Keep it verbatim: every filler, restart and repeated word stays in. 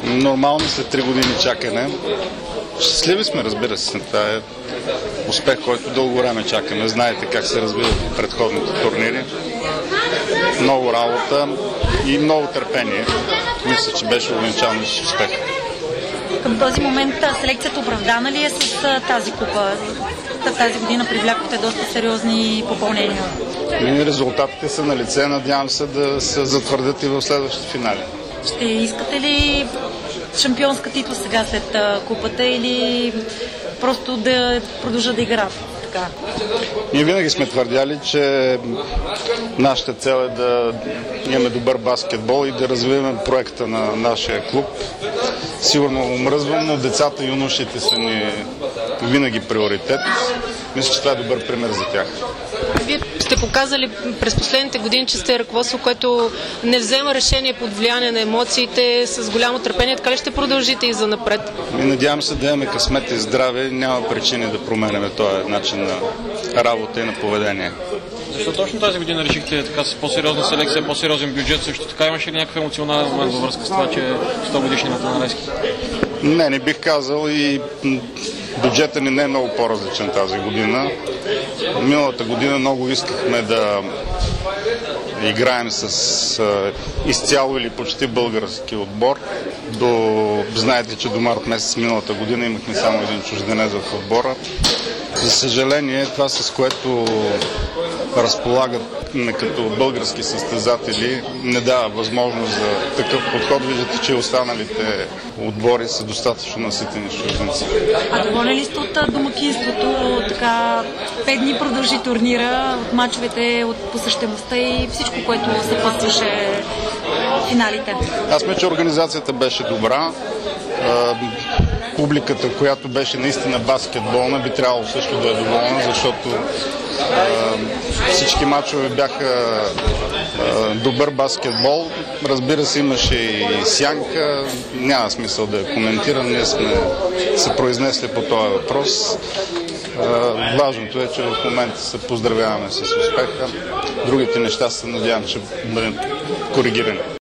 Нормално след три години чакане. Щастливи сме, разбира се. Това е успех, който дълго време чакаме. Знаете как се развиват предходните турнири. Много работа и много търпение. Мисля, че беше увенчано с успех. Към този момент селекцията оправдана ли е с тази купа? Тази година привлякохте доста сериозни попълнения. И резултатите са на лице. Надявам се да се затвърдят и в следващите финали. Ще искате ли шампионска титла сега след купата или просто да продължат да играят така? Ние винаги сме твърдяли, че нашата цел е да имаме добър баскетбол и да развиваме проекта на нашия клуб. Сигурно омръзвам, но децата и юношите са ни винаги приоритет. Мисля, че това е добър пример за тях. Вие сте показали през последните години, че сте ръководство, което не взема решение под влияние на емоциите, с голямо търпение. Така ли ще продължите и за напред? И надявам се да имаме късмет и здраве. Няма причини да променяме този начин на работа и на поведение. Защо точно тази година решихте така с по-сериозна селекция, по-сериозен бюджет? Също така имаше ли някакъв емоционален момент във връзка с това, че е сто годишнината на Левски? Не, не бих казал и бюджетът ни не е много по-различен тази година. Миналата година много искахме да играем с а, изцяло или почти български отбор. До, знаете, че до март месец миналата година имахме само един чужденец в отбора. За съжаление, това с което разполагат като български състезатели не дава възможност за такъв подход. Виждате, че останалите отбори са достатъчно наситени с чужденци. А доволен ли сте от домакинството? Така пет дни продължи турнира, от мачовете, от посещаемостта и всичко, което съпътстваше финалите? Аз мисля, че организацията беше добра. Публиката, която беше наистина баскетболна, би трябвало също да е доволна, защото а, всички мачове бяха а, добър баскетбол. Разбира се, имаше и сянка. Няма смисъл да я коментирам. Ние сме се произнесли по този въпрос. А, важното е, че в момента се поздравяваме с успеха. Другите неща се надявам, че бъдем коригирани.